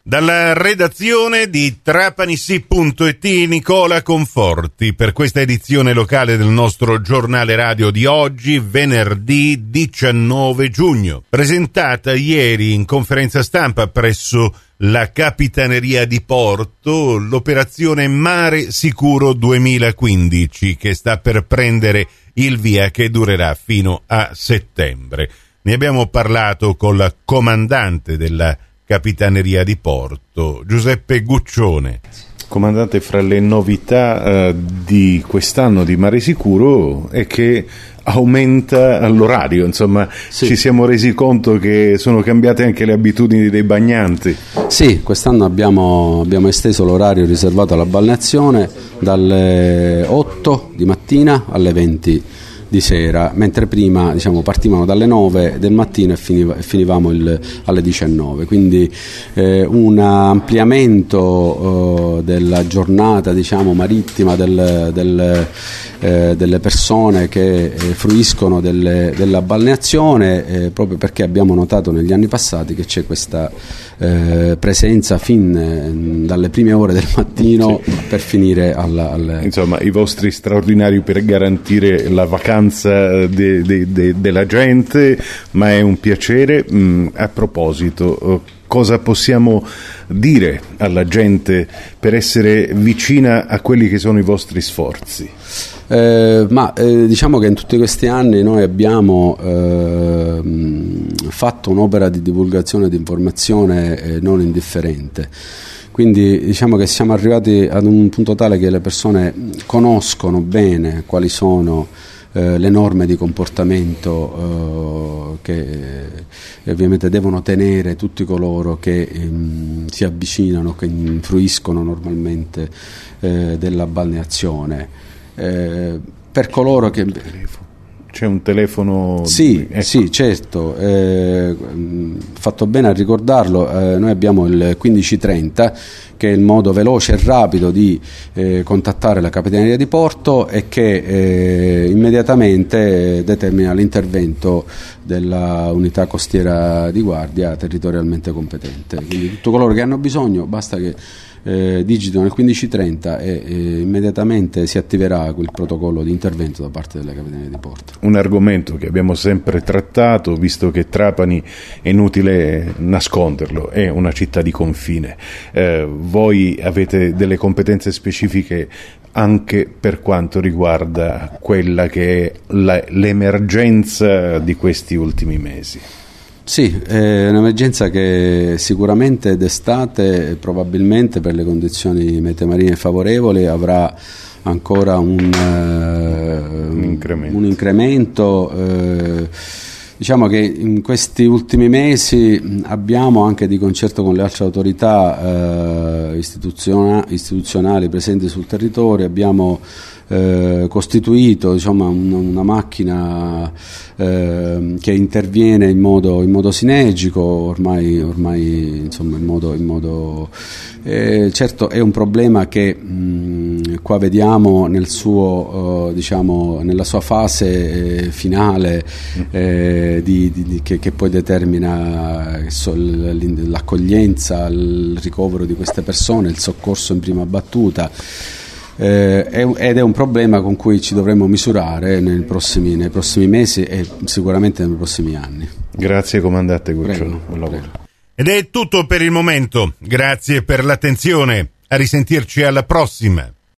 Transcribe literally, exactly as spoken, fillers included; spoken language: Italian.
Dalla redazione di Trapanissi punto it Nicola Conforti per questa edizione locale del nostro giornale radio di oggi, venerdì diciannove giugno. Presentata ieri in conferenza stampa presso la Capitaneria di Porto l'operazione Mare Sicuro duemilaquindici, che sta per prendere il via, che durerà fino a settembre. Ne abbiamo parlato con la comandante della Capitaneria di Porto, Giuseppe Guccione. Comandante, fra le novità eh, di quest'anno di Mare Sicuro è che aumenta l'orario, insomma, sì. Ci siamo resi conto che sono cambiate anche le abitudini dei bagnanti. Sì, quest'anno abbiamo, abbiamo esteso l'orario riservato alla balneazione dalle otto di mattina alle venti di sera, mentre prima, diciamo, partivano dalle nove del mattino e, finiva, e finivamo il, alle diciannove, quindi eh, un ampliamento eh, della giornata, diciamo, marittima del, del, eh, delle persone che eh, fruiscono delle, della balneazione, eh, proprio perché abbiamo notato negli anni passati che c'è questa eh, presenza fin eh, dalle prime ore del mattino, sì, per finire alla, alle... Insomma, i vostri straordinari per garantire la vacanza De, de, de, della gente, ma è un piacere. Mm, a proposito, cosa possiamo dire alla gente per essere vicina a quelli che sono i vostri sforzi? Eh, ma eh, diciamo che in tutti questi anni noi abbiamo eh, fatto un'opera di divulgazione e di informazione eh, non indifferente. Quindi diciamo che siamo arrivati ad un punto tale che le persone conoscono bene quali sono Eh, le norme di comportamento eh, che eh, ovviamente devono tenere tutti coloro che ehm, si avvicinano, che fruiscono normalmente eh, della balneazione. Eh, per coloro che... C'è un telefono? Sì, ecco. Sì, certo, eh, fatto bene a ricordarlo, eh, noi abbiamo il quindici trenta, che è il modo veloce e rapido di eh, contattare la Capitaneria di Porto e che eh, immediatamente determina l'intervento della unità costiera di guardia territorialmente competente. Quindi tutto coloro che hanno bisogno, basta che Eh, digitano il quindici trenta e eh, immediatamente si attiverà quel protocollo di intervento da parte della Capitaneria di Porto. Un argomento che abbiamo sempre trattato, visto che Trapani, è inutile nasconderlo, è una città di confine. Eh, voi avete delle competenze specifiche anche per quanto riguarda quella che è la, l'emergenza di questi ultimi mesi. Sì, è un'emergenza che sicuramente d'estate, probabilmente per le condizioni meteo marine favorevoli, avrà ancora un, uh, un incremento, un incremento eh, diciamo che in questi ultimi mesi abbiamo, anche di concerto con le altre autorità eh, istituziona- istituzionali presenti sul territorio, abbiamo Eh, costituito, diciamo, un, una macchina eh, che interviene in modo, in modo sinergico, ormai, ormai insomma in modo, in modo eh, certo è un problema che mh, qua vediamo nel suo, eh, diciamo, nella sua fase eh, finale eh, di, di, di, che, che poi determina l'accoglienza, il ricovero di queste persone, il soccorso in prima battuta. Eh, ed è un problema con cui ci dovremo misurare nei prossimi, nei prossimi mesi e sicuramente nei prossimi anni. Grazie comandante Guccione. Ed è tutto per il momento, grazie per l'attenzione, a risentirci alla prossima.